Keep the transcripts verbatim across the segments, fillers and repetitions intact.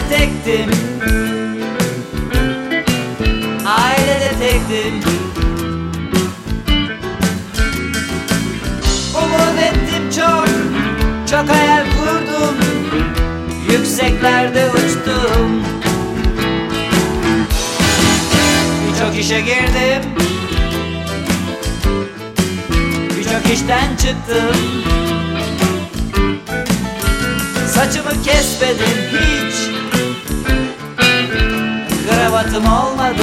tektim, ailede tektim. Umut ettim çok, çok hayal kurdum, yükseklerde uçtum. Birçok işe girdim, birçok işten çıktım. Saçımı kesmedim hiç, kravatım olmadı.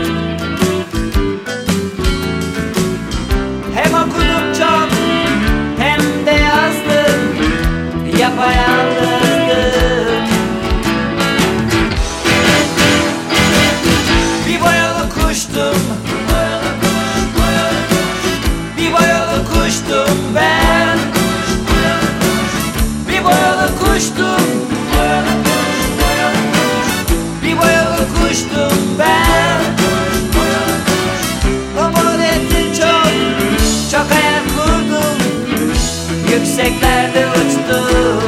Hem okudum çok, hem de yazdım, yapayalnızdım. Bir boyalı kuştum, bir boyalı kuştum ben. Bir boyalı kuştum, bir boyalı kuştum ben. Umut ettim çok, çok hayal kurdum, yükseklerde uçtum.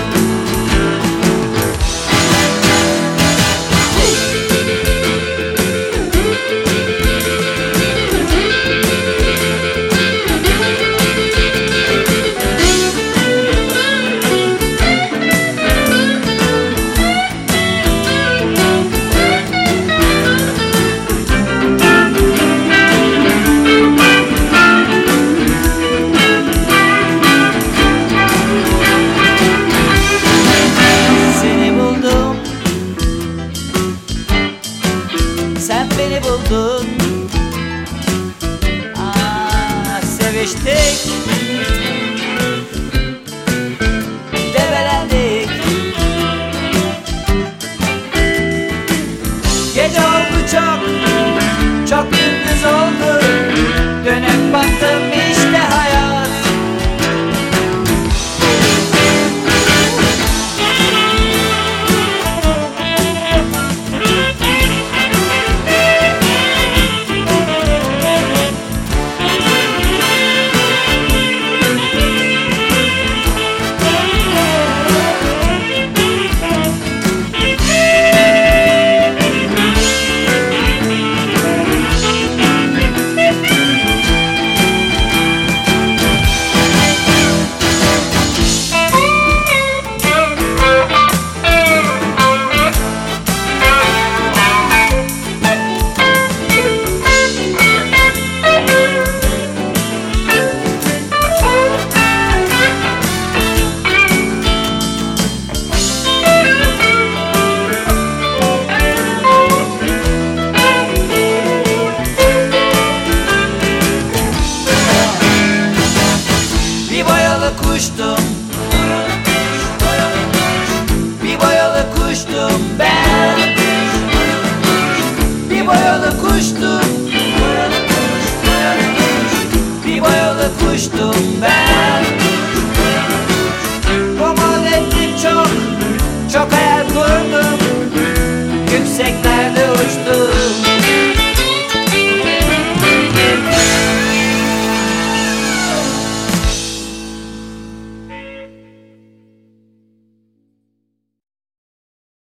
Sen beni buldun, aa, seviştik, debelendik. Gece oldu çok, çok gündüz oldu. Dönüp baktım işte hayat. Kuştum, bir boyalı kuştum ben. Bir boyalı kuştum, bir boyalı kuştum ben. Umut ettim çok, çok hayal kurdum,